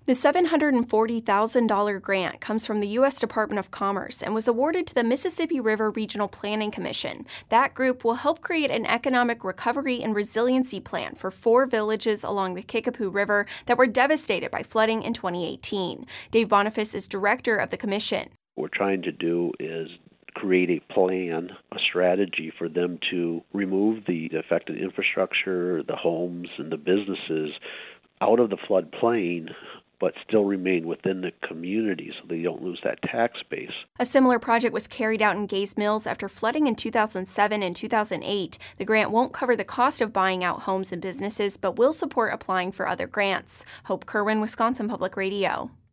The $740,000 grant comes from the U.S. Department of Commerce and was awarded to the Mississippi River Regional Planning Commission. That group will help create an economic recovery and resiliency plan for 4 villages along the Kickapoo River that were devastated by flooding in 2018. Dave Boniface is director of the commission. What we're trying to do is create a plan, a strategy for them to remove the affected infrastructure, the homes, and the businesses out of the floodplain, but still remain within the community so they don't lose that tax base. A similar project was carried out in Gays Mills after flooding in 2007 and 2008. The grant won't cover the cost of buying out homes and businesses, but will support applying for other grants. Hope Kerwin, Wisconsin Public Radio.